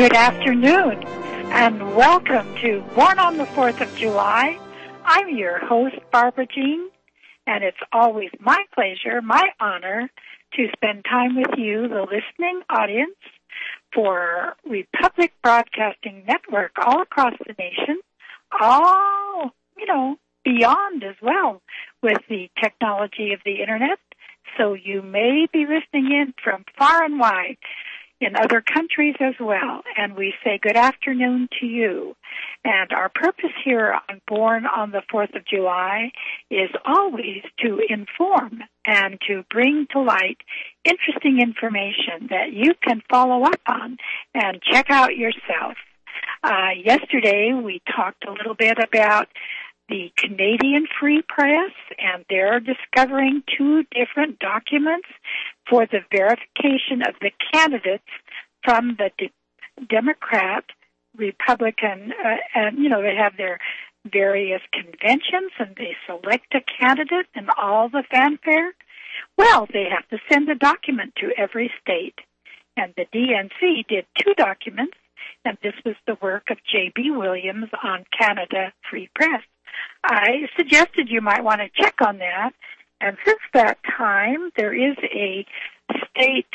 Good afternoon, and welcome to Born on the 4th of July. I'm your host, Barbara Jean, and it's always my pleasure, my honor, to spend time with you, the listening audience, for Republic Broadcasting Network all across the nation, all, beyond as well with the technology of the Internet. So you may be listening in from far and wide in other countries as well. And we say good afternoon to you. And our purpose here on Born on the 4th of July is always to inform and to bring to light interesting information that you can follow up on and check out yourself. Yesterday we talked a little bit about the Canadian Free Press, and they're discovering two different documents for the verification of the candidates from the Democrat, Republican, and, they have their various conventions, and they select a candidate and all the fanfare. Well, they have to send a document to every state, and the DNC did two documents, and this was the work of J.B. Williams on Canada Free Press. I suggested you might want to check on that. And since that time, there is a state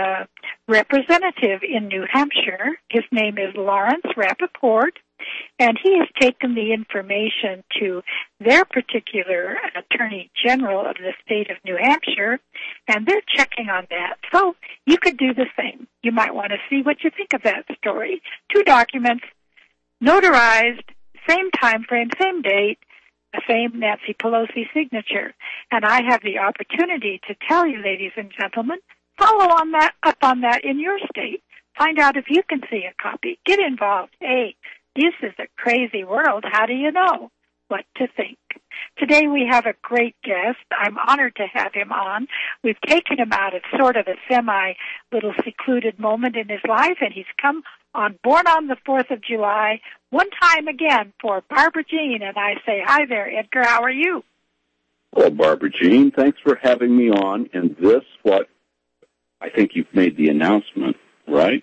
representative in New Hampshire. His name is Lawrence Rappaport, and he has taken the information to their particular Attorney General of the state of New Hampshire, and they're checking on that. So you could do the same. You might want to see what you think of that story. Two documents, notarized, same time frame, same date, the same Nancy Pelosi signature. And I have the opportunity to tell you, ladies and gentlemen, follow up on that in your state. Find out if you can see a copy. Get involved. Hey, this is a crazy world. How do you know what to think? Today we have a great guest. I'm honored to have him on. We've taken him out of sort of a little secluded moment in his life, and he's come on Born on the 4th of July, one time again for Barbara Jean. And I say, hi there, Edgar. How are you? Well, Barbara Jean, thanks for having me on. And I think you've made the announcement, right?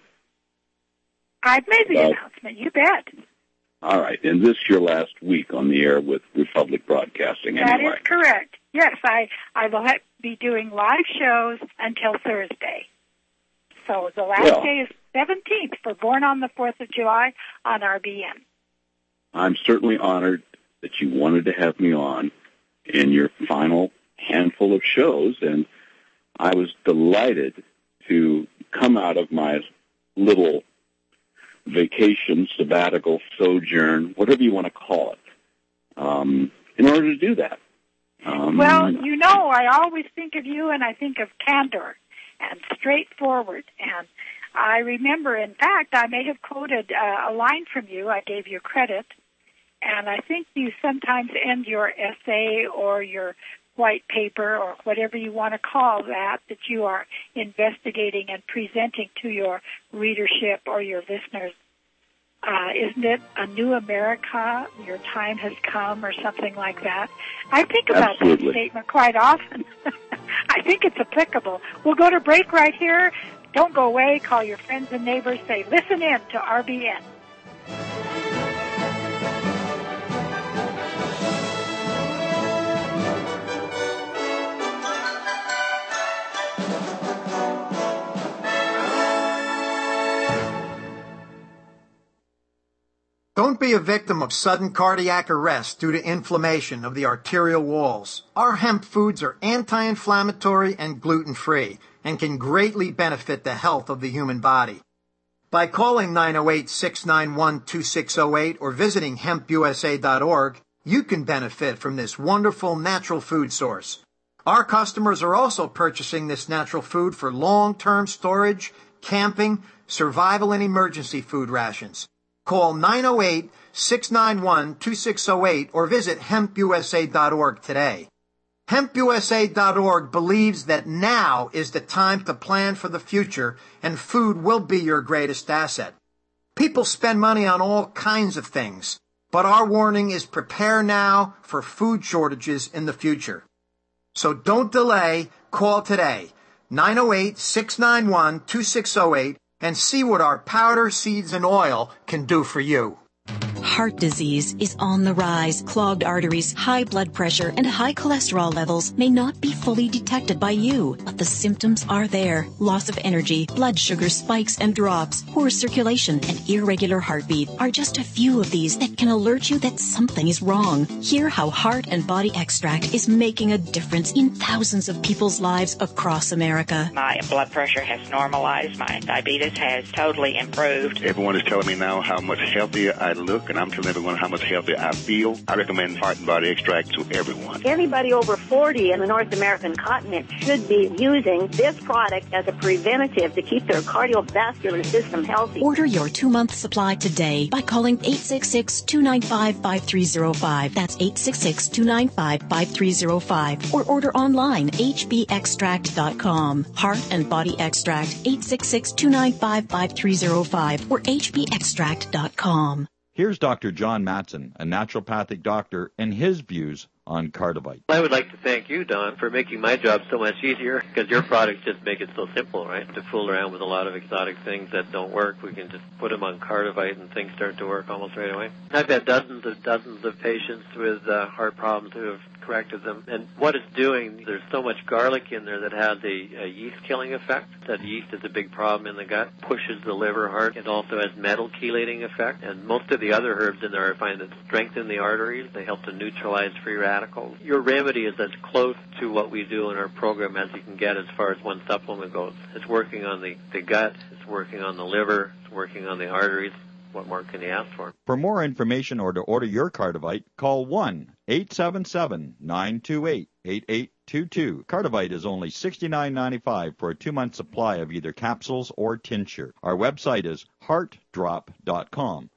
I've made the announcement, you bet. All right, and this is your last week on the air with Republic Broadcasting anyway. That is correct. Yes, I will be doing live shows until Thursday. So the last day is 17th for Born on the 4th of July on RBN. I'm certainly honored that you wanted to have me on in your final handful of shows, and I was delighted to come out of my little vacation, sabbatical, sojourn, whatever you want to call it, in order to do that. I always think of you, and I think of candor and straightforward. And I remember, in fact, I may have quoted a line from you. I gave you credit. And I think you sometimes end your essay or your white paper or whatever you want to call that you are investigating and presenting to your readership or your listeners. Isn't it a new America? Your time has come, or something like that. I think about that statement quite often. I think it's applicable. We'll go to break right here. Don't go away. Call your friends and neighbors. Say, listen in to RBN. Don't be a victim of sudden cardiac arrest due to inflammation of the arterial walls. Our hemp foods are anti-inflammatory and gluten-free and can greatly benefit the health of the human body. By calling 908-691-2608 or visiting hempusa.org, you can benefit from this wonderful natural food source. Our customers are also purchasing this natural food for long-term storage, camping, survival, and emergency food rations. Call 908-691-2608 or visit hempusa.org today. HempUSA.org believes that now is the time to plan for the future, and food will be your greatest asset. People spend money on all kinds of things, but our warning is prepare now for food shortages in the future. So don't delay. Call today, 908-691-2608, and see what our powder, seeds, and oil can do for you. Heart disease is on the rise. Clogged arteries, high blood pressure, and high cholesterol levels may not be fully detected by you, but the symptoms are there. Loss of energy, blood sugar spikes and drops, poor circulation, and irregular heartbeat are just a few of these that can alert you that something is wrong. Hear how Heart and Body Extract is making a difference in thousands of people's lives across America. My blood pressure has normalized. My diabetes has totally improved. Everyone is telling me now how much healthier I look, and I'm telling everyone how much healthier I feel. I recommend Heart and Body Extract to everyone. Anybody over 40 in the North American continent should be using this product as a preventative to keep their cardiovascular system healthy. Order your 2-month supply today by calling 866-295-5305. That's 866-295-5305. Or order online, hbextract.com. Heart and Body Extract, 866-295-5305 or hbextract.com. Here's Dr. John Matson, a naturopathic doctor, and his views on Cardivite. I would like to thank you, Don, for making my job so much easier, because your products just make it so simple, right? To fool around with a lot of exotic things that don't work, we can just put them on Cardivite and things start to work almost right away. I've had dozens of patients with heart problems who have corrected them. And what it's doing, there's so much garlic in there that has a yeast-killing effect. That yeast is a big problem in the gut, pushes the liver hard. It also has metal chelating effect. And most of the other herbs in there I find that strengthen the arteries. They help to neutralize free radicals. Your remedy is as close to what we do in our program as you can get as far as one supplement goes. It's working on the gut, it's working on the liver, it's working on the arteries. What more can you ask for? For more information or to order your Cardivite, call 1-877-928-8822. Cardivite is only $69.95 for a 2-month supply of either capsules or tincture. Our website is heartdrop.com.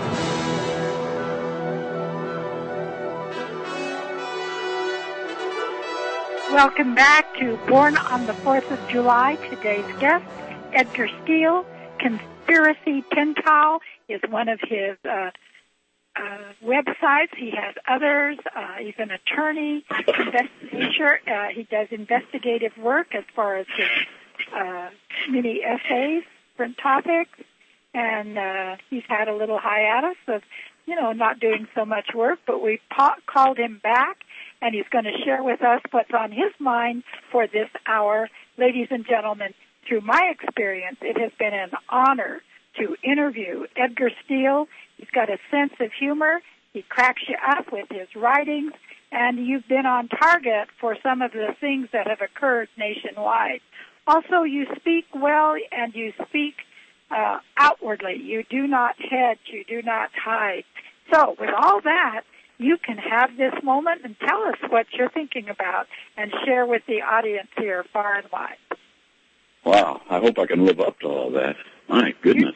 Welcome back to Born on the 4th of July. Today's guest, Edgar Steele. Conspiracy Pentile is one of his websites. He has others. He's an attorney, investigator. He does investigative work as far as his mini essays, different topics. And he's had a little hiatus of, not doing so much work, but we called him back, and he's going to share with us what's on his mind for this hour. Ladies and gentlemen, through my experience, it has been an honor to interview Edgar Steele. He's got a sense of humor. He cracks you up with his writings, and you've been on target for some of the things that have occurred nationwide. Also, you speak well, and you speak outwardly. You do not hedge. You do not hide. So, with all that, you can have this moment and tell us what you're thinking about and share with the audience here far and wide. Wow, I hope I can live up to all that. My goodness.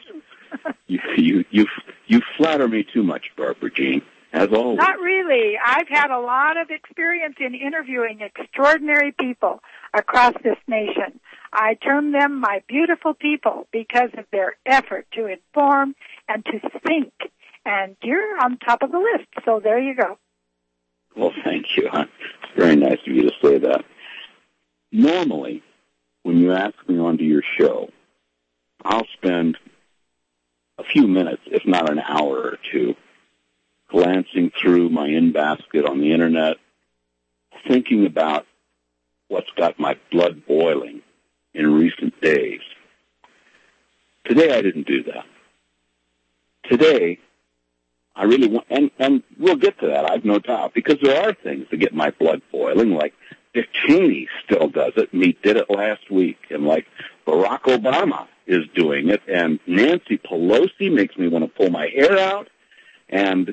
You flatter me too much, Barbara Jean, as always. Not really. I've had a lot of experience in interviewing extraordinary people across this nation. I term them my beautiful people because of their effort to inform and to think. And you're on top of the list, so there you go. Well, thank you. It's very nice of you to say that. Normally, when you ask me onto your show, I'll spend a few minutes, if not an hour or two, glancing through my in-basket on the Internet, thinking about what's got my blood boiling in recent days. Today, I didn't do that. Today, I really want, and we'll get to that, I've no doubt, because there are things that get my blood boiling, like Dick Cheney still does it, and he did it last week, and like Barack Obama is doing it, and Nancy Pelosi makes me want to pull my hair out, and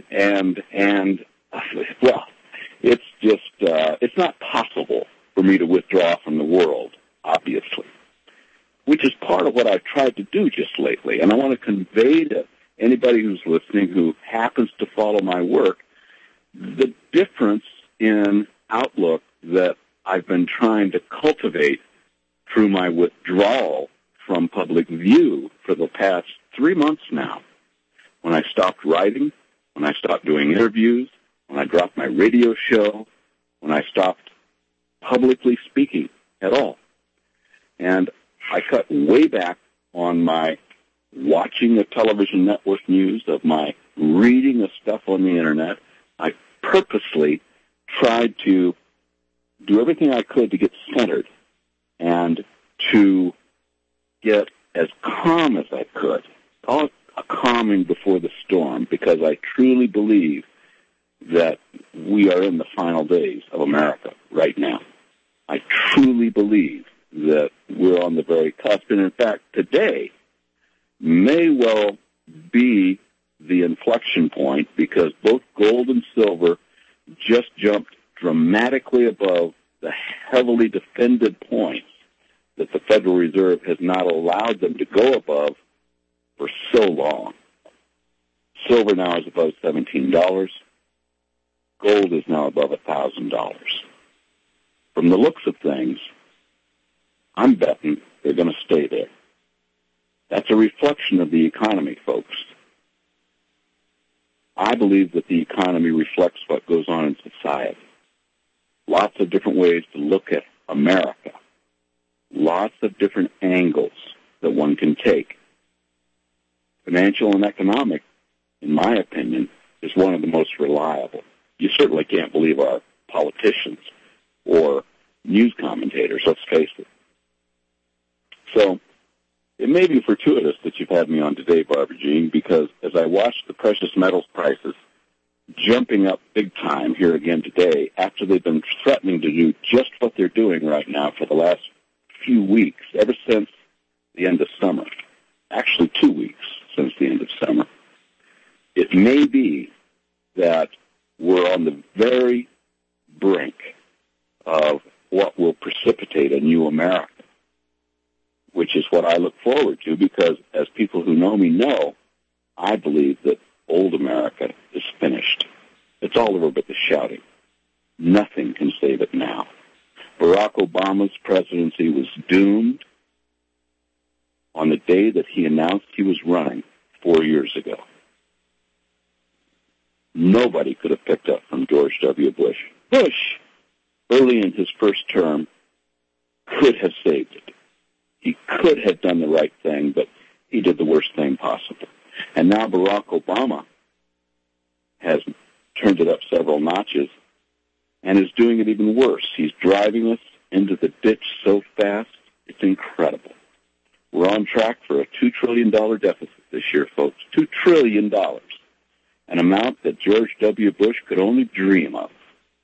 well, it's just, it's not possible for me to withdraw from the world, obviously, which is part of what I've tried to do just lately, and I want to convey to anybody who's listening who happens to follow my work the difference in outlook that I've been trying to cultivate through my withdrawal from public view for the past 3 months now. When I stopped writing, when I stopped doing interviews, when I dropped my radio show, when I stopped publicly speaking at all. And I cut way back on my watching the television network news, of my reading of stuff on the Internet. I purposely tried to do everything I could to get centered and to get as calm as I could. Call it a calming before the storm, because I truly believe that we are in the final days of America right now. I truly believe that we're on the very cusp. And in fact, today may well be the inflection point, because both gold and silver just jumped dramatically above the heavily defended points that the Federal Reserve has not allowed them to go above for so long. Silver now is above $17. Gold is now above $1,000. From the looks of things, I'm betting they're going to stay there. That's a reflection of the economy, folks. I believe that the economy reflects what goes on in society. Lots of different ways to look at America. Lots of different angles that one can take. Financial and economic, in my opinion, is one of the most reliable. You certainly can't believe our politicians or news commentators, let's face it. So it may be fortuitous that you've had me on today, Barbara Jean, because as I watched the precious metals prices jumping up big time here again today, after they've been threatening to do just what they're doing right now for the last few weeks, ever since the end of summer, actually 2 weeks since the end of summer, it may be that we're on the very brink of what will precipitate a new America, which is what I look forward to, because as people who know me know, I believe that old America is finished. It's all over but the shouting. Nothing can save it now. Barack Obama's presidency was doomed on the day that he announced he was running 4 years ago. Nobody could have picked up from George W. Bush. Bush, early in his first term, could have saved it. He could have done the right thing, but he did the worst thing possible. And now Barack Obama has turned it up several notches and is doing it even worse. He's driving us into the ditch so fast, it's incredible. We're on track for a $2 trillion deficit this year, folks. $2 trillion. An amount that George W. Bush could only dream of.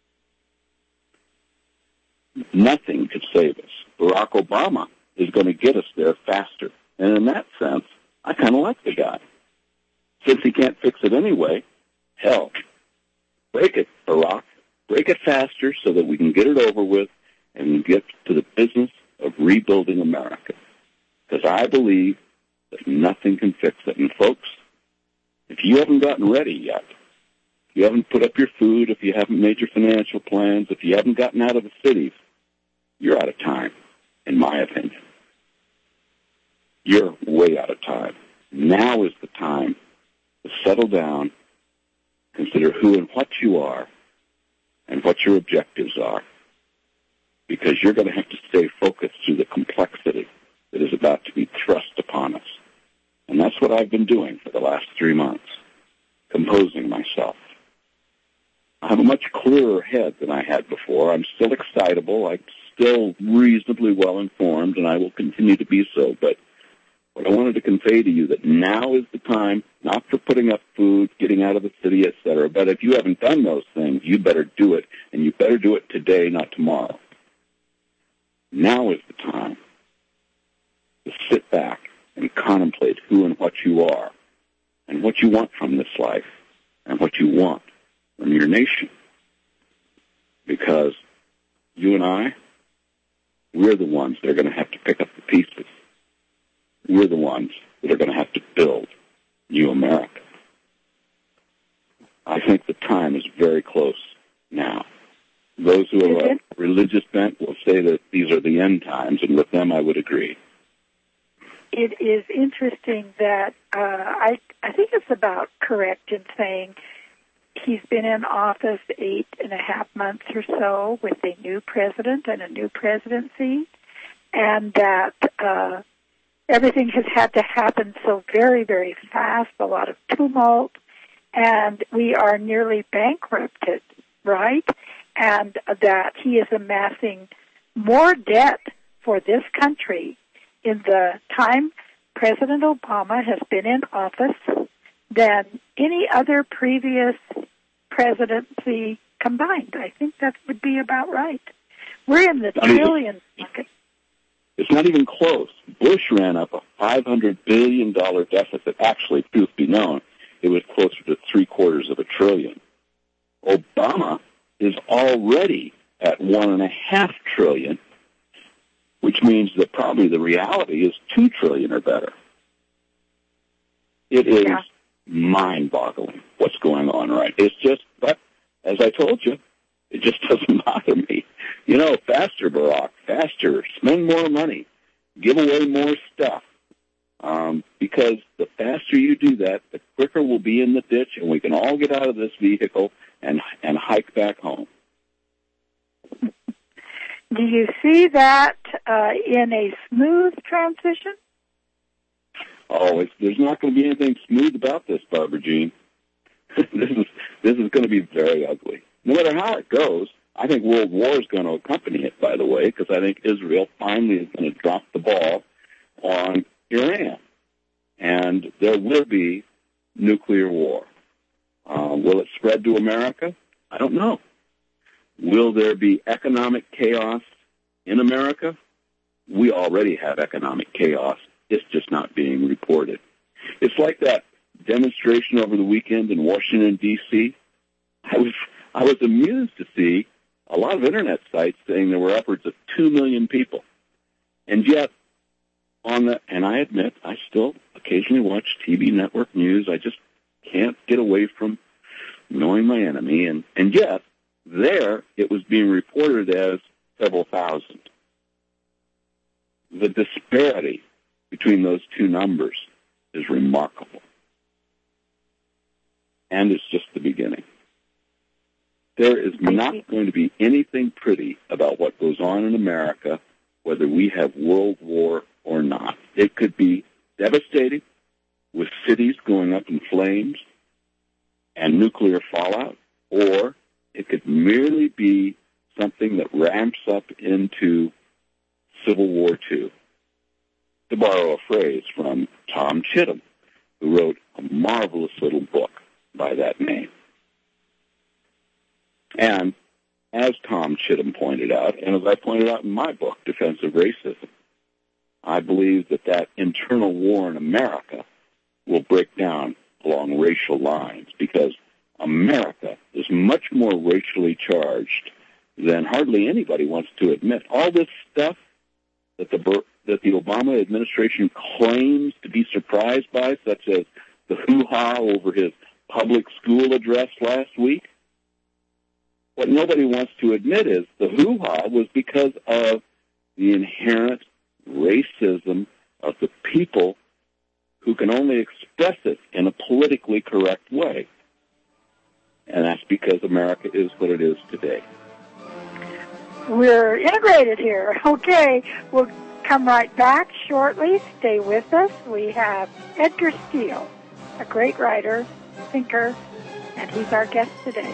Nothing could save us. Barack Obama is going to get us there faster. And in that sense, I kind of like the guy. Since he can't fix it anyway, hell, break it, Barack. Break it faster so that we can get it over with and get to the business of rebuilding America. Because I believe that nothing can fix it. And folks, if you haven't gotten ready yet, if you haven't put up your food, if you haven't made your financial plans, if you haven't gotten out of the cities, you're out of time, in my opinion. You're way out of time. Now is the time to settle down, consider who and what you are, and what your objectives are, because you're going to have to stay focused through the complexity that is about to be thrust upon us. And that's what I've been doing for the last 3 months, composing myself. I have a much clearer head than I had before. I'm still excitable. I'm still reasonably well-informed, and I will continue to be so. But what I wanted to convey to you that now is the time, not for putting up food, getting out of the city, etc. But if you haven't done those things, you better do it, and you better do it today, not tomorrow. Now is the time to sit back and contemplate who and what you are, and what you want from this life, and what you want from your nation. Because you and I, we're the ones that are going to have to pick up the pieces. We're the ones that are going to have to build new America. I think the time is very close now. Those who have a religious bent will say that these are the end times, and with them I would agree. It is interesting that I think it's about correct in saying he's been in office 8.5 months or so with a new president and a new presidency, and that everything has had to happen so very, very fast, a lot of tumult, and we are nearly bankrupted, right? And that he is amassing more debt for this country in the time President Obama has been in office than any other previous presidency combined. I think that would be about right. We're in the trillion market. It's not even close. Bush ran up a $500 billion deficit. Actually, truth be known, it was closer to $750 billion. Obama is already at $1.5 trillion, which means that probably the reality is $2 trillion or better. It is mind-boggling what's going on, right? It's just, but as I told you, it just doesn't bother me. You know, faster, Barack, faster, spend more money, give away more stuff, because the faster you do that, the quicker we'll be in the ditch and we can all get out of this vehicle and hike back home. Do you see that in a smooth transition? Oh, there's not going to be anything smooth about this, Barbara Jean. This is going to be very ugly. No matter how it goes, I think World War is going to accompany it, by the way, because I think Israel finally is going to drop the ball on Iran. And there will be nuclear war. Will it spread to America? I don't know. Will there be economic chaos in America? We already have economic chaos. It's just not being reported. It's like that demonstration over the weekend in Washington, D.C. I was amused to see a lot of Internet sites saying there were upwards of 2 million people. And yet, and I admit, I still occasionally watch TV network news. I just can't get away from knowing my enemy. And yet, there, it was being reported as several thousand. The disparity between those two numbers is remarkable. And it's just the beginning. There is not going to be anything pretty about what goes on in America, whether we have world war or not. It could be devastating, with cities going up in flames and nuclear fallout, or it could merely be something that ramps up into Civil War II. To borrow a phrase from Tom Chittum, who wrote a marvelous little book by that name. And as Tom Chittum pointed out, and as I pointed out in my book, Defense of Racism, I believe that internal war in America will break down along racial lines, because America is much more racially charged than hardly anybody wants to admit. All this stuff that the Obama administration claims to be surprised by, such as the hoo-ha over his public school address last week, what nobody wants to admit is the hoo-ha was because of the inherent racism of the people who can only express it in a politically correct way. And that's because America is what it is today. We're integrated here. Okay, we'll come right back shortly. Stay with us. We have Edgar Steele, a great writer, thinker, and he's our guest today.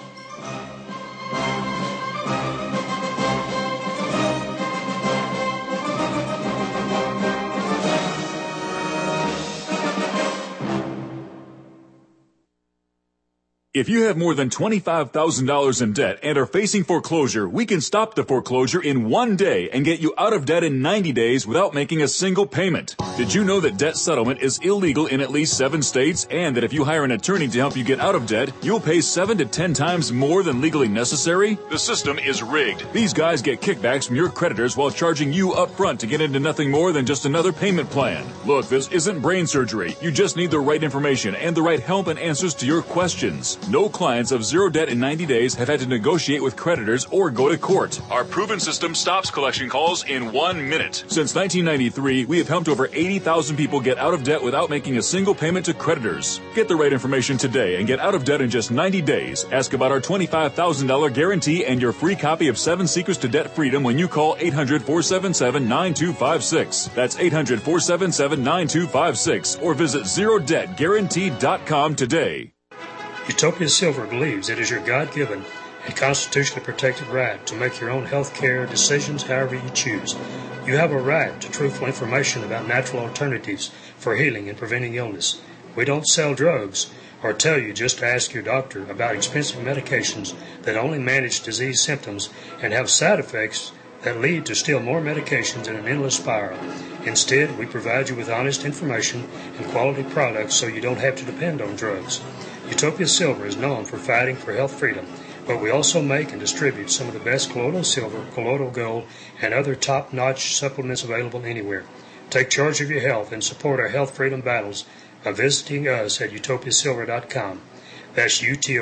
If you have more than $25,000 in debt and are facing foreclosure, we can stop the foreclosure in 1 day and get you out of debt in 90 days without making a single payment. Did you know that debt settlement is illegal in at least 7 states, and that if you hire an attorney to help you get out of debt, you'll pay 7 to 10 times more than legally necessary? The system is rigged. These guys get kickbacks from your creditors while charging you up front to get into nothing more than just another payment plan. Look, this isn't brain surgery. You just need the right information and the right help and answers to your questions. No clients of zero debt in 90 days have had to negotiate with creditors or go to court. Our proven system stops collection calls in 1 minute. Since 1993, we have helped over 80,000 people get out of debt without making a single payment to creditors. Get the right information today and get out of debt in just 90 days. Ask about our $25,000 guarantee and your free copy of 7 Secrets to Debt Freedom when you call 800-477-9256. That's 800-477-9256 or visit ZeroDebtGuaranteed.com today. Utopia Silver believes it is your God-given and constitutionally protected right to make your own health care decisions however you choose. You have a right to truthful information about natural alternatives for healing and preventing illness. We don't sell drugs or tell you just to ask your doctor about expensive medications that only manage disease symptoms and have side effects that lead to still more medications in an endless spiral. Instead, we provide you with honest information and quality products so you don't have to depend on drugs. Utopia Silver is known for fighting for health freedom, but we also make and distribute some of the best colloidal silver, colloidal gold, and other top-notch supplements available anywhere. Take charge of your health and support our health freedom battles by visiting us at utopiasilver.com. That's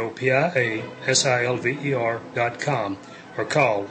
UTOPIASILVER.com or call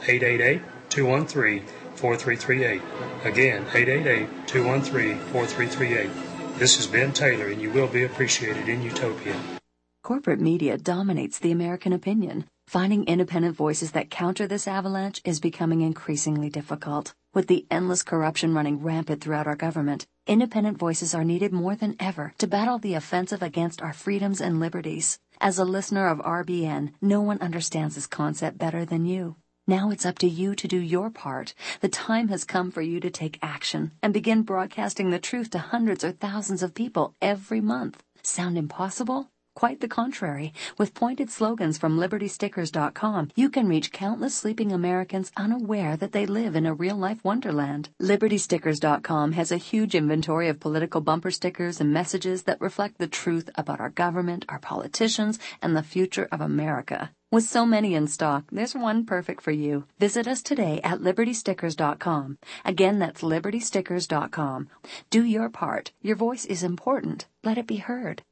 888-213-4338. Again, 888-213-4338. This is Ben Taylor, and you will be appreciated in Utopia. Corporate media dominates the American opinion. Finding independent voices that counter this avalanche is becoming increasingly difficult. With the endless corruption running rampant throughout our government, independent voices are needed more than ever to battle the offensive against our freedoms and liberties. As a listener of RBN, no one understands this concept better than you. Now it's up to you to do your part. The time has come for you to take action and begin broadcasting the truth to hundreds or thousands of people every month. Sound impossible? Quite the contrary. With pointed slogans from LibertyStickers.com, you can reach countless sleeping Americans unaware that they live in a real-life wonderland. LibertyStickers.com has a huge inventory of political bumper stickers and messages that reflect the truth about our government, our politicians, and the future of America. With so many in stock, there's one perfect for you. Visit us today at LibertyStickers.com. Again, that's LibertyStickers.com. Do your part. Your voice is important. Let it be heard.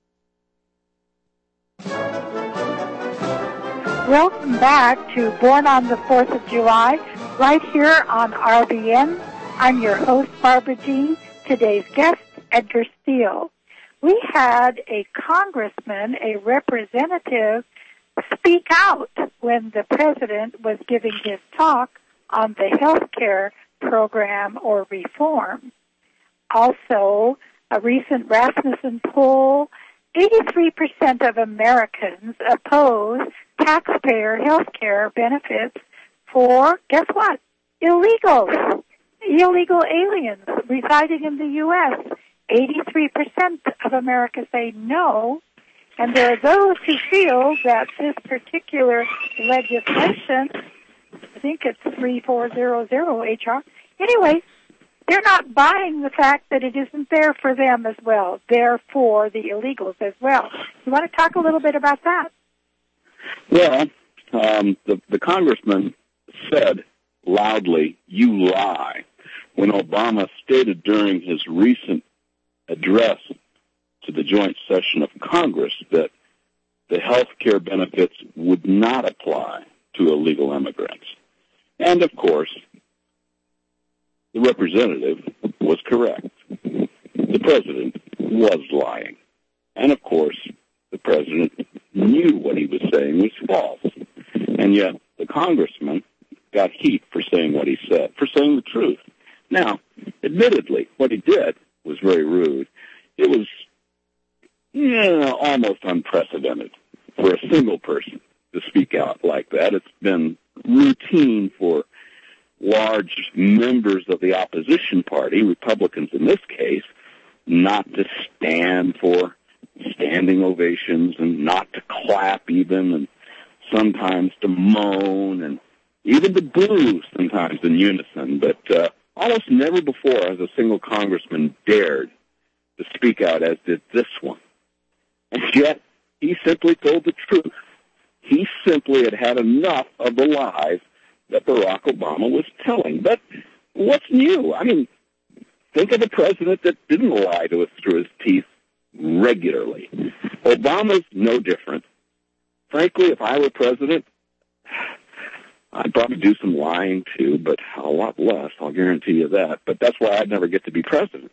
Welcome back to Born on the 4th of July, right here on RBN. I'm your host, Barbara Jean. Today's guest, Edgar Steele. We had a congressman, a representative, speak out when the president was giving his talk on the health care program or reform. Also, a recent Rasmussen poll, 83% of Americans oppose taxpayer health care benefits for, guess what, illegals, illegal aliens residing in the U.S. 83% of America say no, and there are those who feel that this particular legislation, I think it's 3400 HR, anyway, they're not buying the fact that it isn't there for them as well. They're for the illegals as well. You want to talk a little bit about that? Well, the congressman said loudly, "You lie," when Obama stated during his recent address to the joint session of Congress that the health care benefits would not apply to illegal immigrants. And, of course, the representative was correct. The president was lying. And, of course, the president knew what he was saying was false. And yet the congressman got heat for saying what he said, for saying the truth. Now, admittedly, what he did was very rude. It was almost unprecedented for a single person to speak out like that. It's been routine for large members of the opposition party, Republicans in this case, not to stand for standing ovations and not to clap even, and sometimes to moan and even to boo sometimes in unison. But almost never before has a single congressman dared to speak out as did this one. And yet he simply told the truth. He simply had enough of the lies that Barack Obama was telling. But what's new? I mean, think of a president that didn't lie to us through his teeth regularly. Obama's no different. frankly, if I were president, I'd probably do some lying too, but a lot less, I'll guarantee you that. But that's why I'd never get to be president.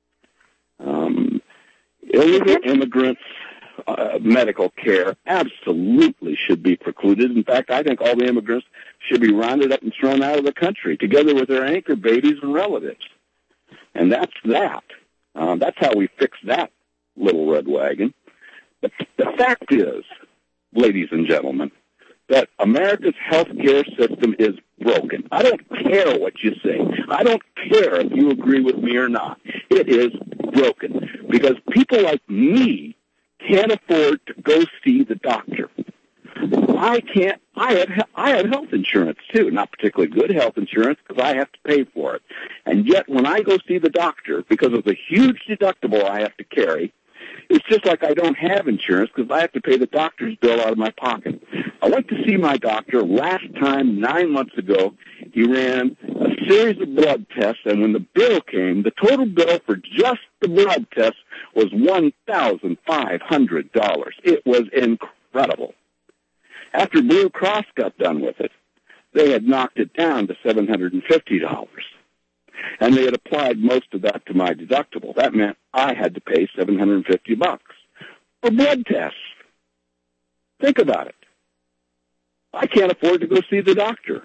Illegal immigrants' medical care absolutely should be precluded. In fact, I think all the immigrants should be rounded up and thrown out of the country, together with their anchor babies and relatives. And that's that. That's how we fix that little red wagon. But the fact is, ladies and gentlemen, that America's health care system is broken. I don't care what you say. I don't care if you agree with me or not. It is broken because people like me can't afford to go see the doctor. I can't. I have health insurance too, not particularly good health insurance because I have to pay for it. And yet when I go see the doctor, because of the huge deductible I have to carry, it's just like I don't have insurance because I have to pay the doctor's bill out of my pocket. I went to see my doctor last time 9 months ago. He ran a series of blood tests, and when the bill came, the total bill for just the blood tests was $1,500. It was incredible. After Blue Cross got done with it, they had knocked it down to $750. And they had applied most of that to my deductible. That meant I had to pay $750 for blood tests. Think about it. I can't afford to go see the doctor.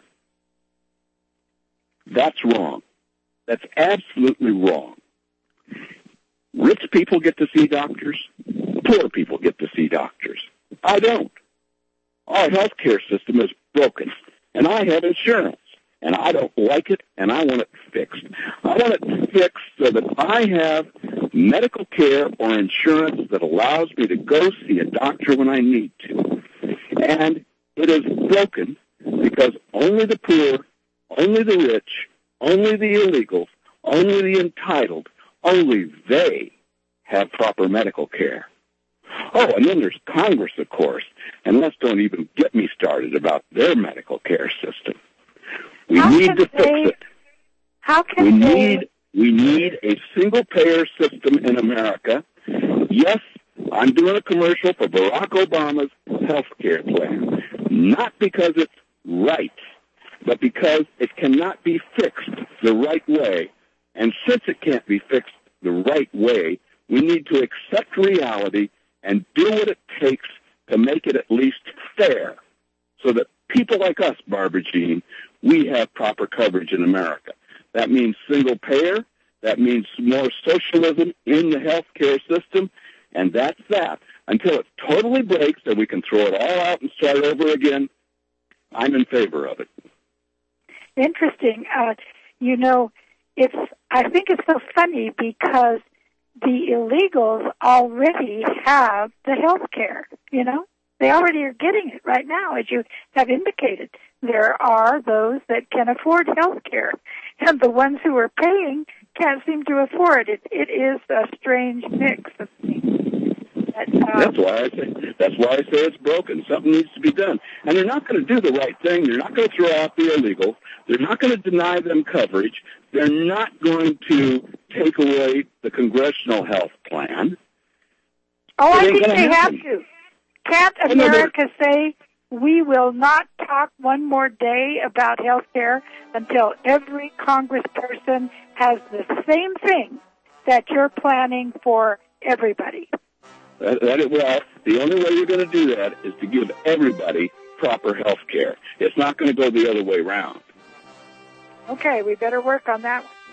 That's wrong. That's absolutely wrong. Rich people get to see doctors. Poor people get to see doctors. I don't. Our health care system is broken, and I have insurance. And I don't like it, and I want it fixed. I want it fixed so that I have medical care or insurance that allows me to go see a doctor when I need to. And it is broken because only the poor, only the rich, only the illegals, only the entitled, only they have proper medical care. Oh, and then there's Congress, of course. And let's don't even get me started about their medical care system. We need to fix it. We need a single-payer system in America. Yes, I'm doing a commercial for Barack Obama's health care plan. Not because it's right, but because it cannot be fixed the right way. And since it can't be fixed the right way, we need to accept reality and do what it takes to make it at least fair so that people like us, Barbara Jean, we have proper coverage in America. That means single payer. That means more socialism in the health care system. And that's that. Until it totally breaks and we can throw it all out and start over again, I'm in favor of it. Interesting. I think it's so funny because the illegals already have the health care, They already are getting it right now, as you have indicated. There are those that can afford health care, and the ones who are paying can't seem to afford it. It is a strange mix of things. That's why I say it's broken. Something needs to be done. And they're not going to do the right thing. They're not going to throw out the illegals. They're not going to deny them coverage. They're not going to take away the congressional health plan. Oh, I think they have to. Can't America say, we will not talk one more day about health care until every congressperson has the same thing that you're planning for everybody? Well, the only way you're going to do that is to give everybody proper health care. It's not going to go the other way around. Okay, we better work on that one.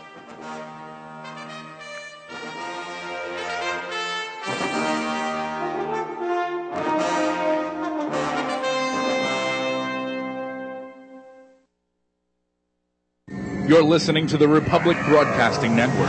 You're listening to the Republic Broadcasting Network,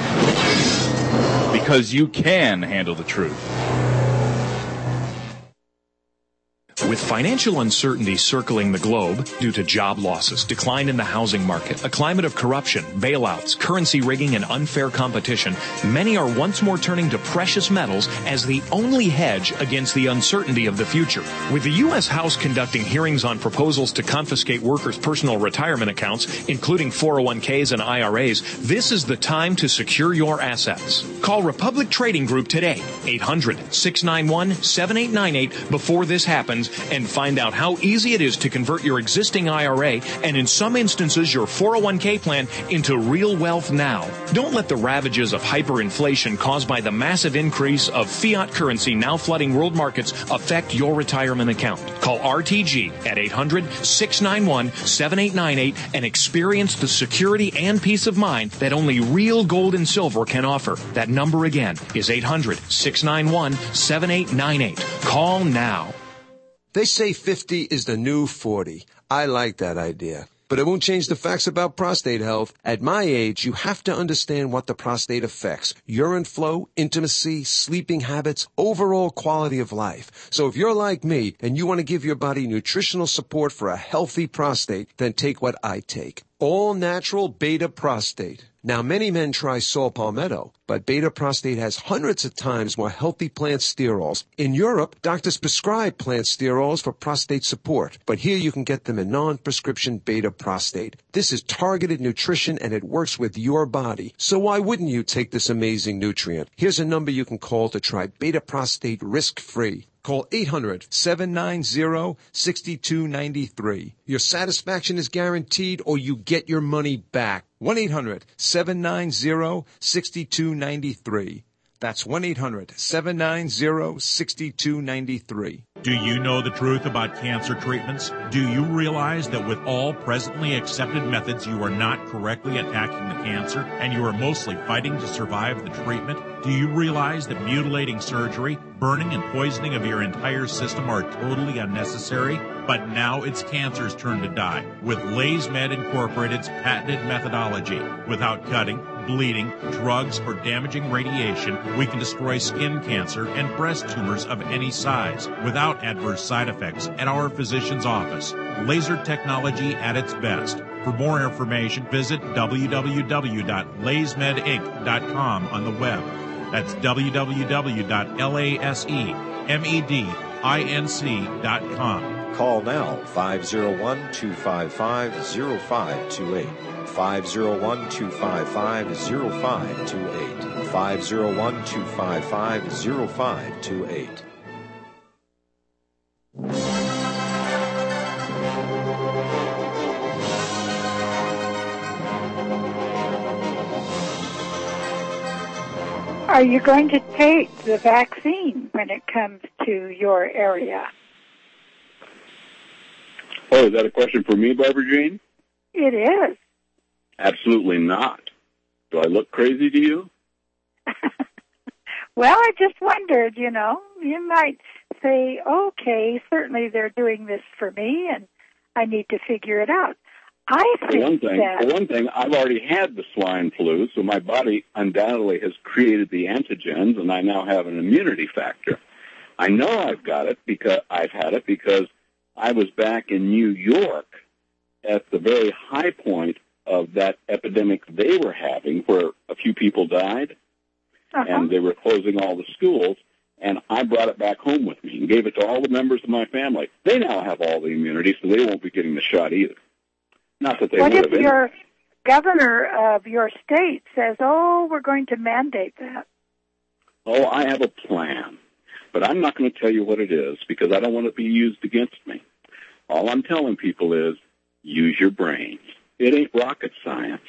because you can handle the truth. With financial uncertainty circling the globe due to job losses, decline in the housing market, a climate of corruption, bailouts, currency rigging, and unfair competition, many are once more turning to precious metals as the only hedge against the uncertainty of the future. With the U.S. House conducting hearings on proposals to confiscate workers' personal retirement accounts, including 401ks and IRAs, this is the time to secure your assets. Call Republic Trading Group today, 800-691-7898 before this happens, and find out how easy it is to convert your existing IRA and in some instances your 401k plan into real wealth now. Don't let the ravages of hyperinflation caused by the massive increase of fiat currency now flooding world markets affect your retirement account. Call RTG at 800-691-7898 and experience the security and peace of mind that only real gold and silver can offer. That number again is 800-691-7898. Call now. They say 50 is the new 40. I like that idea. But it won't change the facts about prostate health. At my age, you have to understand what the prostate affects. Urine flow, intimacy, sleeping habits, overall quality of life. So if you're like me and you want to give your body nutritional support for a healthy prostate, then take what I take. All natural beta prostate. Now, many men try saw palmetto, but beta prostate has hundreds of times more healthy plant sterols. In Europe, doctors prescribe plant sterols for prostate support, but here you can get them in non-prescription beta prostate. This is targeted nutrition and it works with your body. So why wouldn't you take this amazing nutrient? Here's a number you can call to try beta prostate risk-free. Call 800-790-6293. Your satisfaction is guaranteed or you get your money back. 1-800-790-6293. That's 1-800-790-6293. Do you know the truth about cancer treatments? Do you realize that with all presently accepted methods, you are not correctly attacking the cancer and you are mostly fighting to survive the treatment? Do you realize that mutilating surgery, burning and poisoning of your entire system are totally unnecessary? But now it's cancer's turn to die with LaysMed Incorporated's patented methodology. Without cutting, bleeding, drugs, or damaging radiation, we can destroy skin cancer and breast tumors of any size without adverse side effects at our physician's office. Laser technology at its best. For more information, visit www.laysmedinc.com on the web. That's www.laysmedinc.com. Call now, 501-255-0528. 501-255-0528. 501-255-0528. Are you going to take the vaccine when it comes to your area? Oh, is that a question for me, Barbara Jean? It is. Absolutely not. Do I look crazy to you? Well, I just wondered, you might say, okay, certainly they're doing this for me, and I need to figure it out. For one thing, I've already had the swine flu, so my body undoubtedly has created the antigens, and I now have an immunity factor. I know I've had it because I was back in New York at the very high point of that epidemic they were having, where a few people died, and they were closing all the schools, and I brought it back home with me and gave it to all the members of my family. They now have all the immunity, so they won't be getting the shot either. Not that they would have. What if your governor of your state says, we're going to mandate that? Oh, I have a plan, but I'm not going to tell you what it is because I don't want it to be used against me. All I'm telling people is use your brains. It ain't rocket science.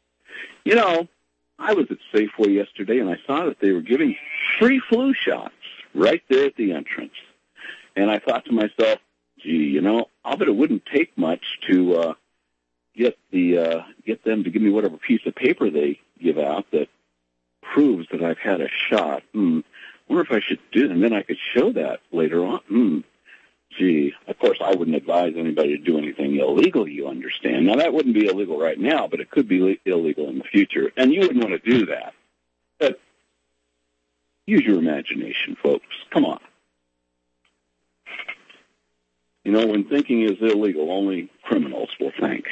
I was at Safeway yesterday, and I saw that they were giving free flu shots right there at the entrance. And I thought to myself, gee, I'll bet it wouldn't take much to get them to give me whatever piece of paper they give out that proves that I've had a shot. Wonder if I should do it, and then I could show that later on. Gee, of course, I wouldn't advise anybody to do anything illegal, you understand. Now, that wouldn't be illegal right now, but it could be illegal in the future, and you wouldn't want to do that. But use your imagination, folks. Come on. You know, when thinking is illegal, only criminals will think.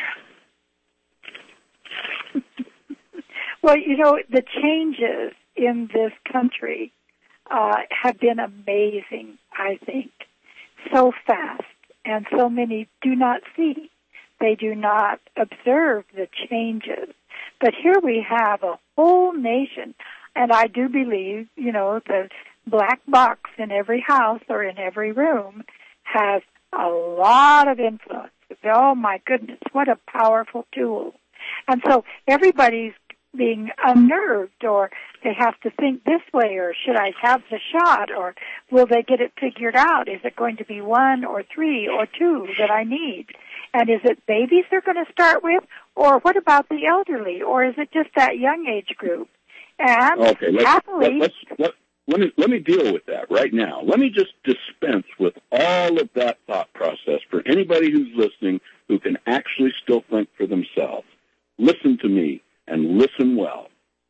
Well, you know, the changes in this country have been amazing, I think. So fast, and so many do not see. They do not observe the changes. But here we have a whole nation, and I do believe, you know, the black box in every house or in every room has a lot of influence. Oh, my goodness, what a powerful tool. And so everybody's being unnerved, or they have to think this way, or should I have the shot, or will they get it figured out? Is it going to be 1 or 3 or 2 that I need? And is it babies they're going to start with, or what about the elderly, or is it just that young age group? And okay, happily... Let me deal with that right now. Let me just dispense with all of that thought process for anybody who's listening who can actually still think for themselves. Listen to me, and listen well.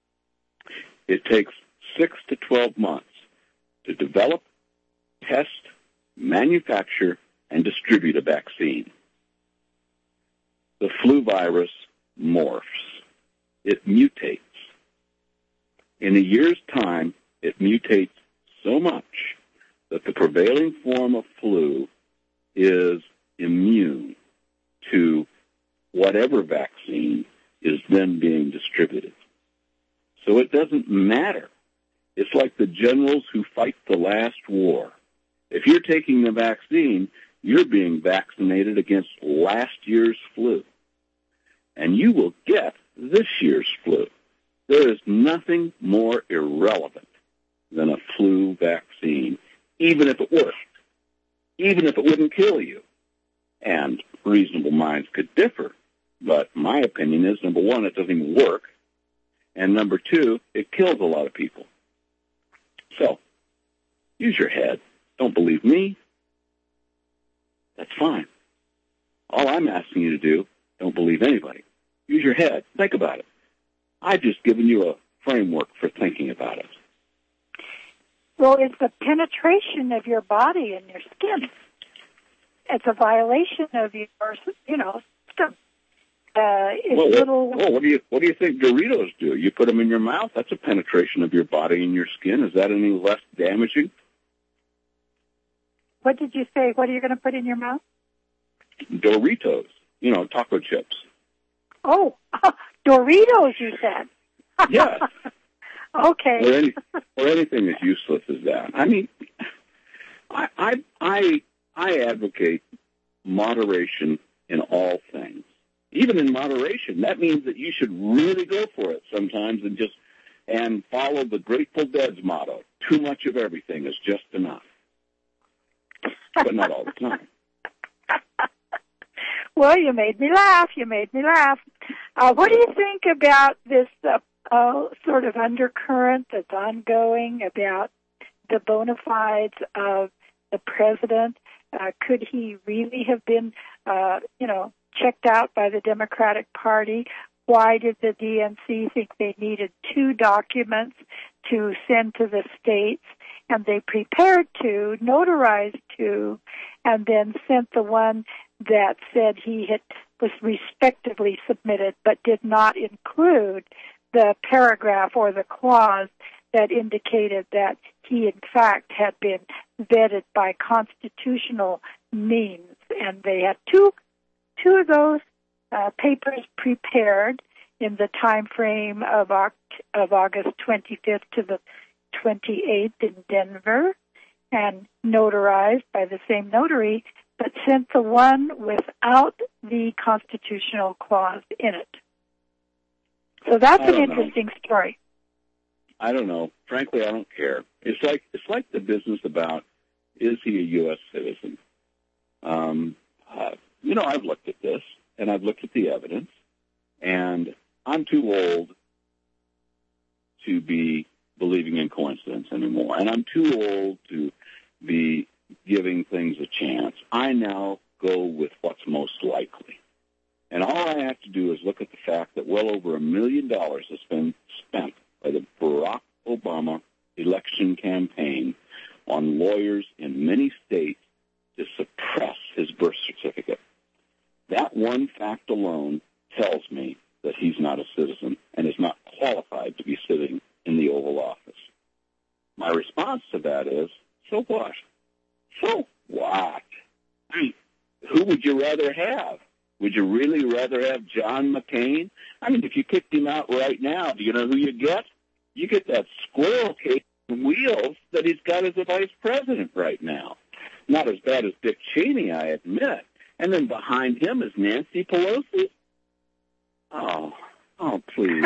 It takes 6 to 12 months to develop, test, manufacture, and distribute a vaccine. The flu virus morphs. It mutates. In a year's time, it mutates so much that the prevailing form of flu is immune to whatever vaccine is then being distributed. So it doesn't matter. It's like the generals who fight the last war. If you're taking the vaccine, you're being vaccinated against last year's flu. And you will get this year's flu. There is nothing more irrelevant than a flu vaccine, even if it worked, even if it wouldn't kill you. And reasonable minds could differ, but my opinion is, number one, it doesn't even work, and number two, it kills a lot of people. So, use your head. Don't believe me? That's fine. All I'm asking you to do, don't believe anybody. Use your head. Think about it. I've just given you a framework for thinking about it. Well, it's the penetration of your body and your skin. It's a violation of your, system. What do you think Doritos do? You put them in your mouth. That's a penetration of your body and your skin. Is that any less damaging? What did you say? What are you going to put in your mouth? Doritos. Taco chips. Oh, Doritos, you said. Yes. Okay. Or anything as useless as that. I mean, I advocate moderation in all things. Even in moderation, that means that you should really go for it sometimes and follow the Grateful Dead's motto: too much of everything is just enough. But not all the time. Well, you made me laugh. What do you think about this sort of undercurrent that's ongoing about the bona fides of the president? Could he really have been, checked out by the Democratic Party? Why did the DNC think they needed 2 documents to send to the states? And they prepared 2, notarized 2, and then sent the one that said was respectively submitted, but did not include the paragraph or the clause that indicated that he, in fact, had been vetted by constitutional means. And they had two of those papers prepared in the time frame of August 25th to the 28th in Denver, and notarized by the same notary, but sent the one without the constitutional clause in it. So that's an interesting story. I don't know. Frankly, I don't care. It's like the business about, is he a U.S. citizen? I've looked at this, and I've looked at the evidence, and I'm too old to be believing in coincidence anymore, and I'm too old to be giving things a chance. I now go with what's most likely. And all I have to do is look at the fact that well over $1 million has been spent by the Barack Obama election campaign on lawyers in many states to suppress his one fact alone tells me that he's not a citizen and is not qualified to be sitting in the Oval Office. My response to that is, so what? So what? I mean, who would you rather have? Would you really rather have John McCain? I mean, if you kicked him out right now, do you know who you get? You get that squirrel cake on wheels that he's got as a vice president right now. Not as bad as Dick Cheney, I admit. And then behind him is Nancy Pelosi. Oh, please.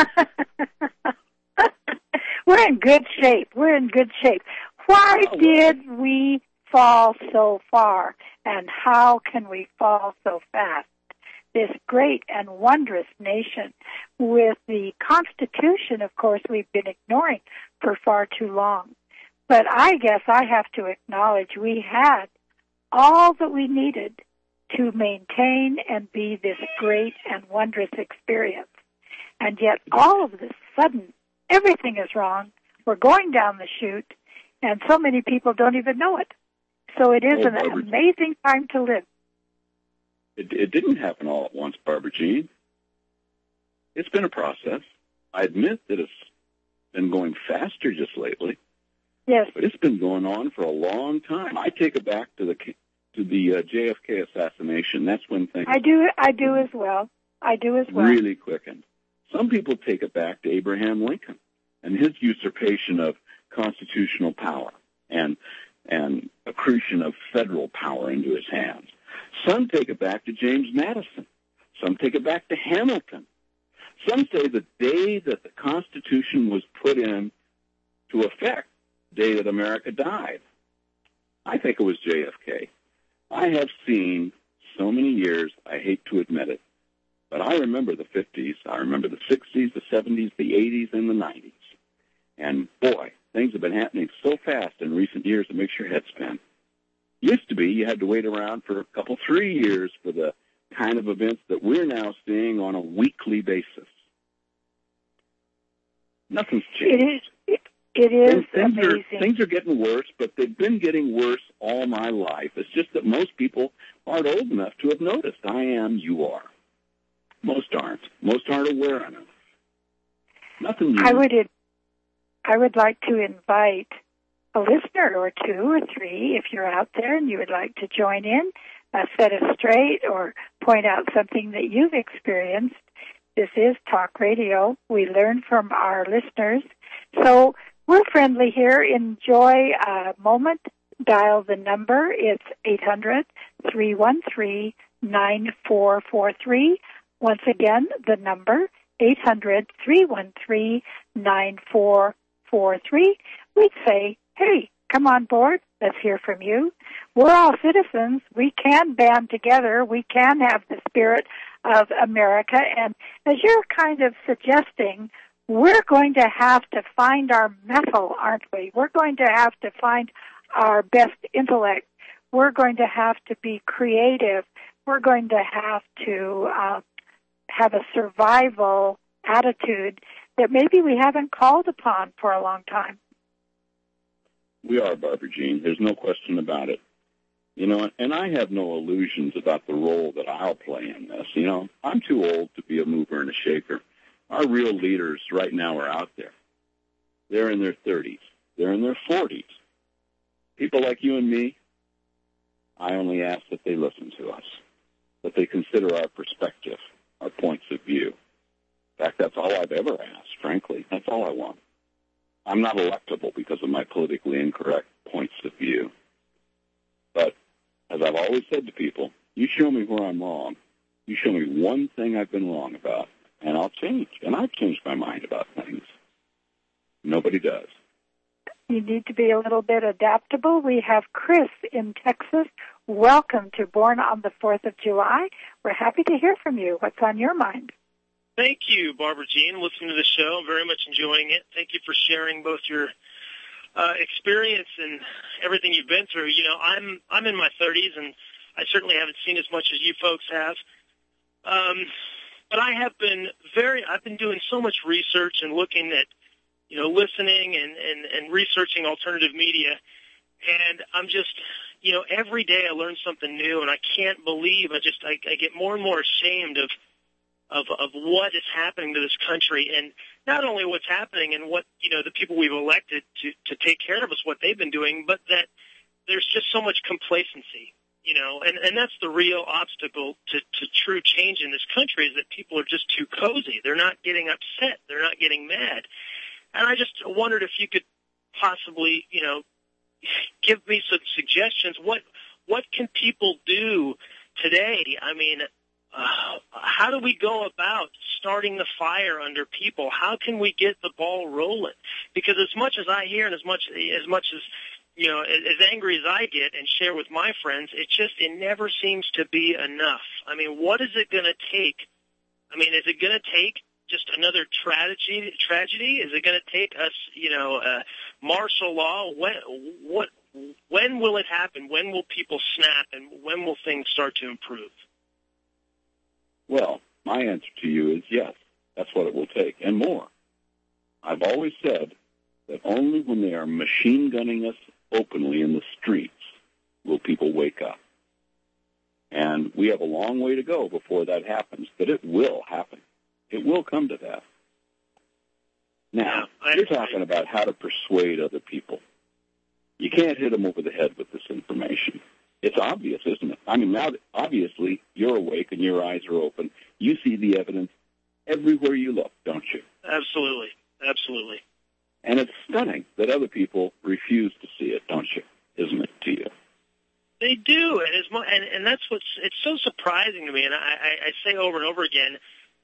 We're in good shape. Why did we fall so far, and how can we fall so fast? This great and wondrous nation with the Constitution, of course, we've been ignoring for far too long. But I guess I have to acknowledge we had all that we needed to maintain and be this great and wondrous experience. And yet all of a sudden, everything is wrong. We're going down the chute, and so many people don't even know it. So it is an amazing time to live. It didn't happen all at once, Barbara Jean. It's been a process. I admit that it's been going faster just lately. Yes. But it's been going on for a long time. I take it back to the JFK assassination. That's when things... I do as well. Really quickened. Some people take it back to Abraham Lincoln and his usurpation of constitutional power and accretion of federal power into his hands. Some take it back to James Madison. Some take it back to Hamilton. Some say the day that the Constitution was put in to effect, the day that America died. I think it was JFK. I have seen so many years, I hate to admit it, but I remember the 50s, I remember the 60s, the 70s, the 80s, and the 90s. And boy, things have been happening so fast in recent years it makes your head spin. Used to be you had to wait around for 3 years for the kind of events that we're now seeing on a weekly basis. Nothing's changed. It is amazing. Things are getting worse, but they've been getting worse all my life. It's just that most people aren't old enough to have noticed. I am, you are. Most aren't. Most aren't aware enough. Nothing new. I would like to invite a listener or two or three, if you're out there and you would like to join in, set us straight or point out something that you've experienced. This is Talk Radio. We learn from our listeners. So we're friendly here. Enjoy a moment. Dial the number. It's 800-313-9443. Once again, the number, 800-313-9443. We'd say, hey, come on board. Let's hear from you. We're all citizens. We can band together. We can have the spirit of America. And as you're kind of suggesting, we're going to have to find our mettle, aren't we? We're going to have to find our best intellect. We're going to have to be creative. We're going to have to have a survival attitude that maybe we haven't called upon for a long time. We are, Barbara Jean. There's no question about it. You know, and I have no illusions about the role that I'll play in this. You know, I'm too old to be a mover and a shaker. Our real leaders right now are out there. They're in their 30s. They're in their 40s. People like you and me, I only ask that they listen to us, that they consider our perspective, our points of view. In fact, that's all I've ever asked, frankly. That's all I want. I'm not electable because of my politically incorrect points of view. But as I've always said to people, you show me where I'm wrong. You show me one thing I've been wrong about, and I'll change. And I've changed my mind about things. Nobody does. You need to be a little bit adaptable. We have Chris in Texas. Welcome to Born on the 4th of July. We're happy to hear from you. What's on your mind? Thank you, Barbara Jean. Listening to the show, I'm very much enjoying it. Thank you for sharing both your experience and everything you've been through. You know, I'm in my 30s, and I certainly haven't seen as much as you folks have. But I've been doing so much research and looking at, you know, listening and researching alternative media, and I'm just, every day I learn something new, and I can't believe I get more and more ashamed of what is happening to this country, and not only what's happening and what, the people we've elected to take care of us, what they've been doing, but that there's just so much complacency, and that's the real obstacle to true change in this country, is that people are just too cozy. They're not getting upset. They're not getting mad. And I just wondered if you could possibly, give me some suggestions. What can people do today? I mean, how do we go about starting the fire under people? How can we get the ball rolling? Because as much as I hear and as much as as angry as I get and share with my friends, it never seems to be enough. I mean, what is it going to take? I mean, is it going to take just another tragedy? Is it going to take us, martial law? When will it happen? When will people snap? And when will things start to improve? Well, my answer to you is yes. That's what it will take, and more. I've always said that only when they are machine gunning us openly in the streets will people wake up. And we have a long way to go before that happens, but it will happen. It will come to that. Now, you're talking about how to persuade other people. You can't hit them over the head with this information. It's obvious, isn't it? I mean, now, obviously, you're awake and your eyes are open. You see the evidence everywhere you look, don't you? Absolutely. Absolutely. And it's stunning that other people refuse to see it, don't you? Isn't it to you? They do, and that's it's so surprising to me. And I say over and over again,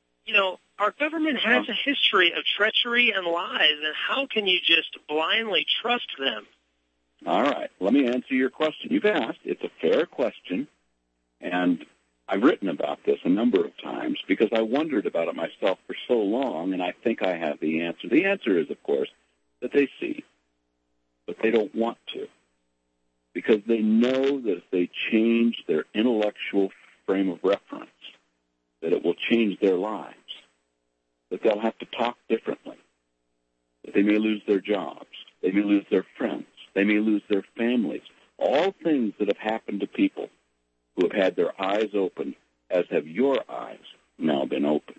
our government has a history of treachery and lies, and how can you just blindly trust them? All right, let me answer your question. You've asked. It's a fair question, and I've written about this a number of times because I wondered about it myself for so long, and I think I have the answer. The answer is, of course, that they see, but they don't want to, because they know that if they change their intellectual frame of reference, that it will change their lives, that they'll have to talk differently, that they may lose their jobs, they may lose their friends, they may lose their families, all things that have happened to people who have had their eyes opened, as have your eyes now been opened.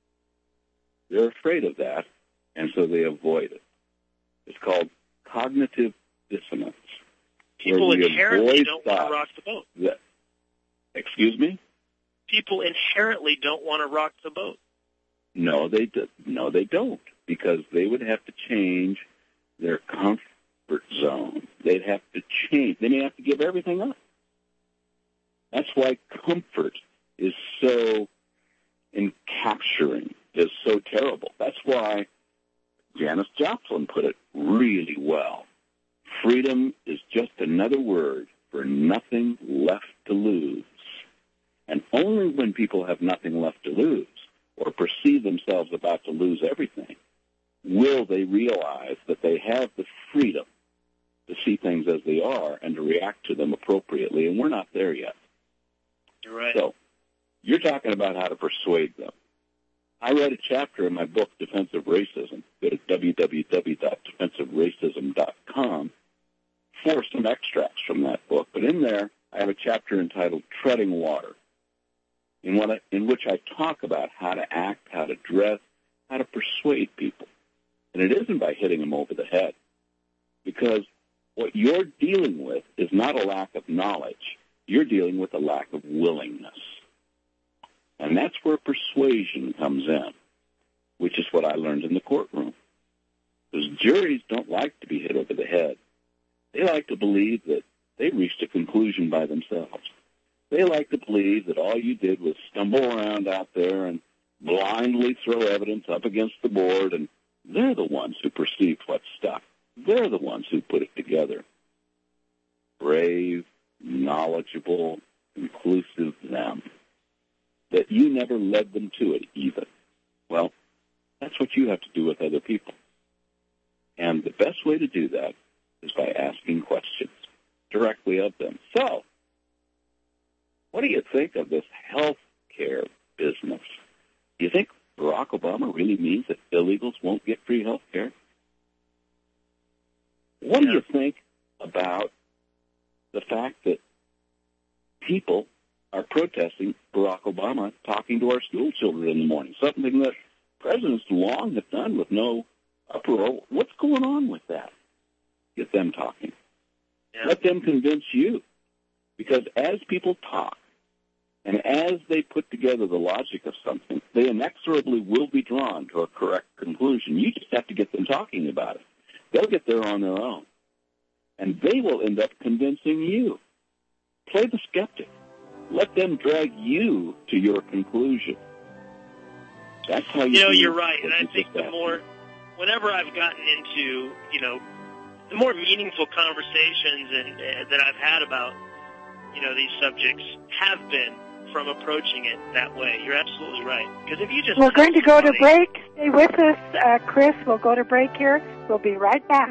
They're afraid of that, and so they avoid it. It's called cognitive dissonance. People inherently don't want to rock the boat. Excuse me? People inherently don't want to rock the boat. No, they don't, because they would have to change their comfort zone. They'd have to change. They may have to give everything up. That's why comfort is so encapturing, is so terrible. That's why Janis Joplin put it really well. Freedom is just another word for nothing left to lose. And only when people have nothing left to lose or perceive themselves about to lose everything will they realize that they have the freedom to see things as they are and to react to them appropriately. And we're not there yet. You're right. So you're talking about how to persuade them. I read a chapter in my book, Defensive Racism. Go to www.defensiveracism.com for some extracts from that book. But in there, I have a chapter entitled Treading Water, in which I talk about how to act, how to dress, how to persuade people. And it isn't by hitting them over the head, because what you're dealing with is not a lack of knowledge. You're dealing with a lack of willingness. And that's where persuasion comes in, which is what I learned in the courtroom. Because juries don't like to be hit over the head. They like to believe that they reached a conclusion by themselves. They like to believe that all you did was stumble around out there and blindly throw evidence up against the board, and they're the ones who perceived what stuck. They're the ones who put it together. Brave, knowledgeable, inclusive them. That you never led them to it, even. Well, that's what you have to do with other people. And the best way to do that is by asking questions directly of them. So, what do you think of this health care business? Do you think Barack Obama really means that illegals won't get free health care? What do you think about the fact that people are protesting Barack Obama talking to our school children in the morning, something that presidents long have done with no uproar. What's going on with that? Get them talking. Yeah. Let them convince you. Because as people talk, and as they put together the logic of something, they inexorably will be drawn to a correct conclusion. You just have to get them talking about it. They'll get there on their own. And they will end up convincing you. Play the skeptic. Let them drag you to your conclusion. That's how you're right. And I think whenever I've gotten into, the more meaningful conversations that I've had about, these subjects have been from approaching it that way. You're absolutely right. Because if you just... We're going to go to break. Stay with us, Chris. We'll go to break here. We'll be right back.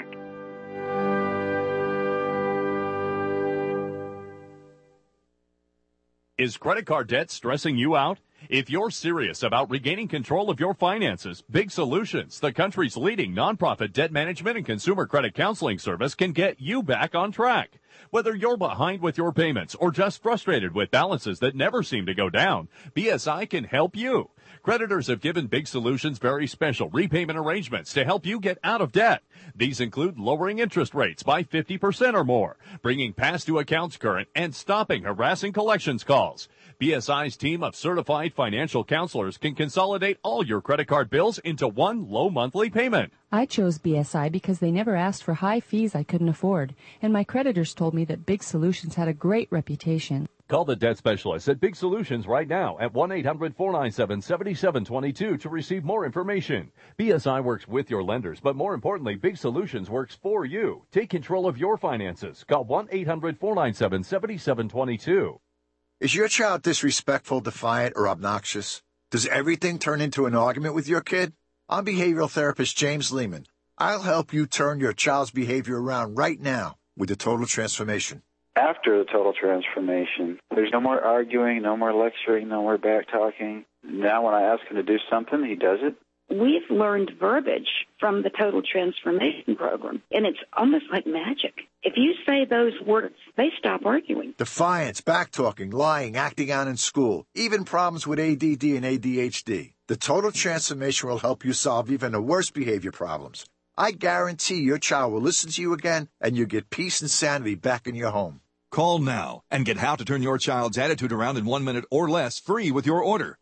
Is credit card debt stressing you out? If you're serious about regaining control of your finances, Big Solutions, the country's leading nonprofit debt management and consumer credit counseling service, can get you back on track. Whether you're behind with your payments or just frustrated with balances that never seem to go down, BSI can help you. Creditors have given Big Solutions very special repayment arrangements to help you get out of debt. These include lowering interest rates by 50% or more, bringing past due accounts current, and stopping harassing collections calls. BSI's team of certified financial counselors can consolidate all your credit card bills into one low monthly payment. I chose BSI because they never asked for high fees I couldn't afford, and my creditors told me that Big Solutions had a great reputation. Call the debt specialist at Big Solutions right now at 1-800-497-7722 to receive more information. BSI works with your lenders, but more importantly, Big Solutions works for you. Take control of your finances. Call 1-800-497-7722. Is your child disrespectful, defiant, or obnoxious? Does everything turn into an argument with your kid? I'm behavioral therapist James Lehman. I'll help you turn your child's behavior around right now with the Total Transformation. After the Total Transformation, there's no more arguing, no more lecturing, no more back-talking. Now when I ask him to do something, he does it. We've learned verbiage from the Total Transformation program, and it's almost like magic. If you say those words, they stop arguing. Defiance, back-talking, lying, acting out in school, even problems with ADD and ADHD. The Total Transformation will help you solve even the worst behavior problems. I guarantee your child will listen to you again, and you'll get peace and sanity back in your home. Call now and get how to turn your child's attitude around in 1 minute or less free with your order.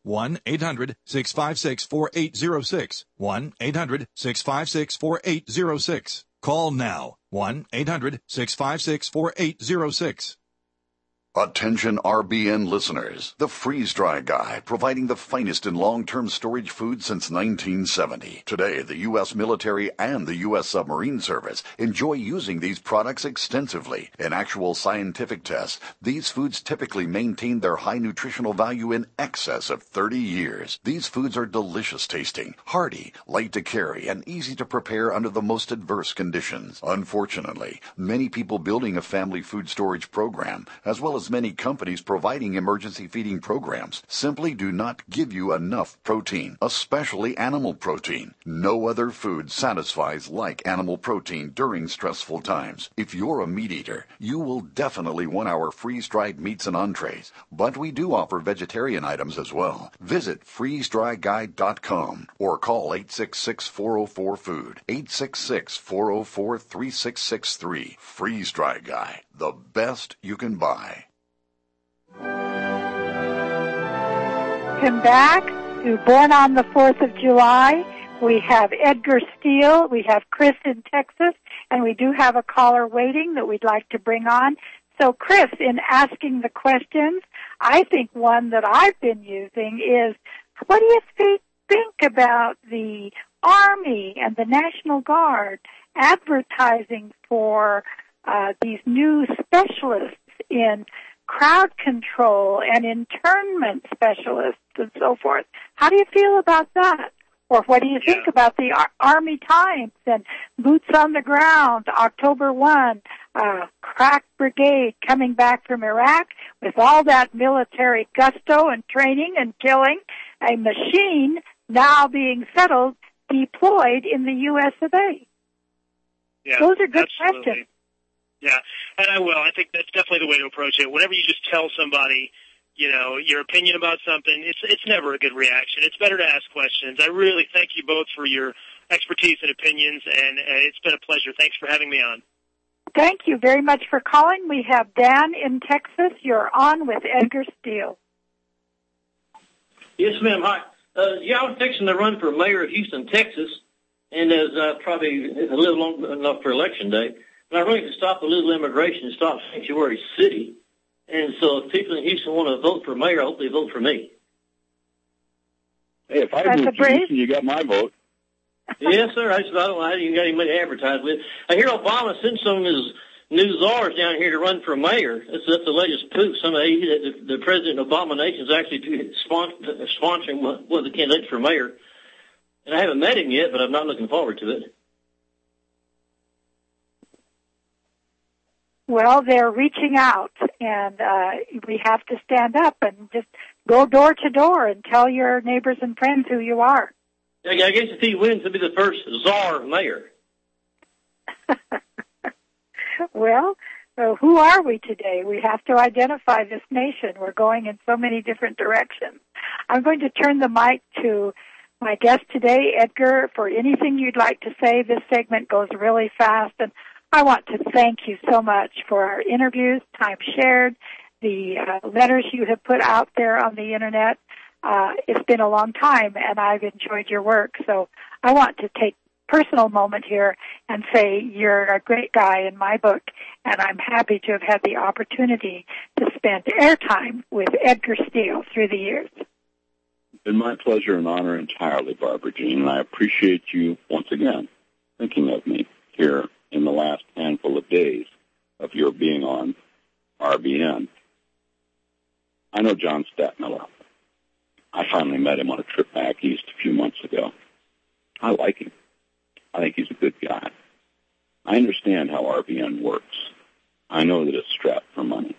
1-800-656-4806. 1-800-656-4806. Call now. 1-800-656-4806. Attention RBN listeners. The Freeze Dry Guy, providing the finest in long-term storage food since 1970. Today, the U.S. military and the U.S. submarine service enjoy using these products extensively. In actual scientific tests, these foods typically maintain their high nutritional value in excess of 30 years. These foods are delicious tasting, hearty, light to carry, and easy to prepare under the most adverse conditions. Unfortunately, many people building a family food storage program, as well as many companies providing emergency feeding programs, simply do not give you enough protein, especially animal protein. No other food satisfies like animal protein during stressful times. If you're a meat eater, you will definitely want our freeze-dried meats and entrees, but we do offer vegetarian items as well. Visit freezedryguide.com or call 866-404-FOOD, 866-404-3663. Freeze Dry Guy, the best you can buy. Welcome back to Born on the 4th of July. We have Edgar Steele, we have Chris in Texas, and we do have a caller waiting that we'd like to bring on. So, Chris, in asking the questions, I think one that I've been using is, what do you think about the Army and the National Guard advertising for these new specialists in crowd control and internment specialists and so forth? How do you feel about that? Or what do you think about the Army Times and Boots on the Ground, October 1, crack brigade coming back from Iraq with all that military gusto and training and killing, a machine now being settled, deployed in the U.S. of A.? Yeah, those are good absolutely. questions. Yeah, and I will. I think that's definitely the way to approach it. Whenever you just tell somebody, your opinion about something, it's never a good reaction. It's better to ask questions. I really thank you both for your expertise and opinions, and it's been a pleasure. Thanks for having me on. Thank you very much for calling. We have Dan in Texas. You're on with Edgar Steele. Yes, ma'am. Hi. I was fixing to run for mayor of Houston, Texas, and there's probably a little long enough for Election Day. And I really to stop illegal immigration and stop Sanctuary City. And so if people in Houston want to vote for mayor, I hope they vote for me. Hey, if I moved to Houston, you got my vote. Yes, sir. I don't know how you got any money to advertise with. I hear Obama sent some of his new czars down here to run for mayor. That's the latest poop. The President Obama nation is actually sponsoring one of the candidates for mayor. And I haven't met him yet, but I'm not looking forward to it. Well, they're reaching out, and we have to stand up and just go door to door and tell your neighbors and friends who you are. I guess if he wins, he'll be the first czar mayor. Well, who are we today? We have to identify this nation. We're going in so many different directions. I'm going to turn the mic to my guest today, Edgar, for anything you'd like to say. This segment goes really fast, and I want to thank you so much for our interviews, time shared, the letters you have put out there on the Internet. It's been a long time, and I've enjoyed your work. So I want to take a personal moment here and say you're a great guy in my book, and I'm happy to have had the opportunity to spend airtime with Edgar Steele through the years. It's been my pleasure and honor entirely, Barbara Jean, and I appreciate you once again thinking of me here in the last handful of days of your being on RBN. I know John Stadtmiller. I finally met him on a trip back east a few months ago. I like him. I think he's a good guy. I understand how RBN works. I know that it's strapped for money.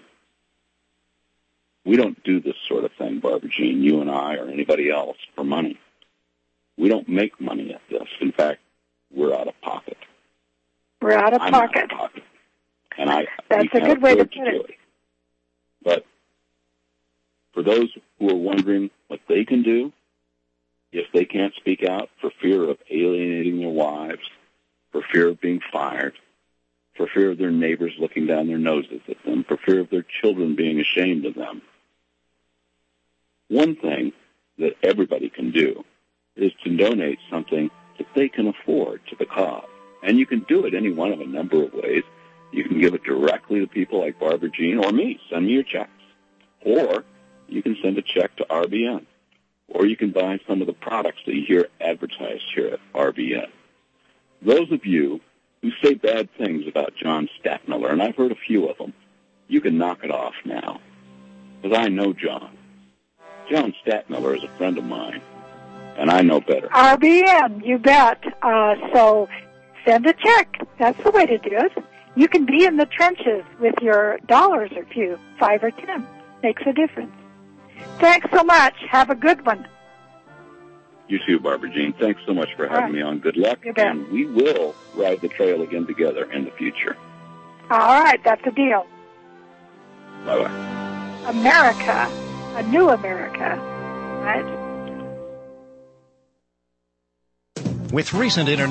We don't do this sort of thing, Barbara Jean, you and I or anybody else, for money. We don't make money at this. In fact, we're out of pocket. We're out of pocket. Out of pocket. And that's a good way to put it. But for those who are wondering what they can do, if they can't speak out for fear of alienating their wives, for fear of being fired, for fear of their neighbors looking down their noses at them, for fear of their children being ashamed of them, one thing that everybody can do is to donate something that they can afford to the cause. And you can do it any one of a number of ways. You can give it directly to people like Barbara Jean or me. Send me your checks. Or you can send a check to RBN. Or you can buy some of the products that you hear advertised here at RBN. Those of you who say bad things about John Stadtmiller, and I've heard a few of them, you can knock it off now. Because I know John. John Stadtmiller is a friend of mine, and I know better. RBN, you bet. So send a check. That's the way to do it. You can be in the trenches with your dollars or few, 5 or 10. Makes a difference. Thanks so much. Have a good one. You too, Barbara Jean. Thanks so much for having me on. Good luck, and we will ride the trail again together in the future. All right, that's a deal. Bye-bye. America, a new America, right? With recent internet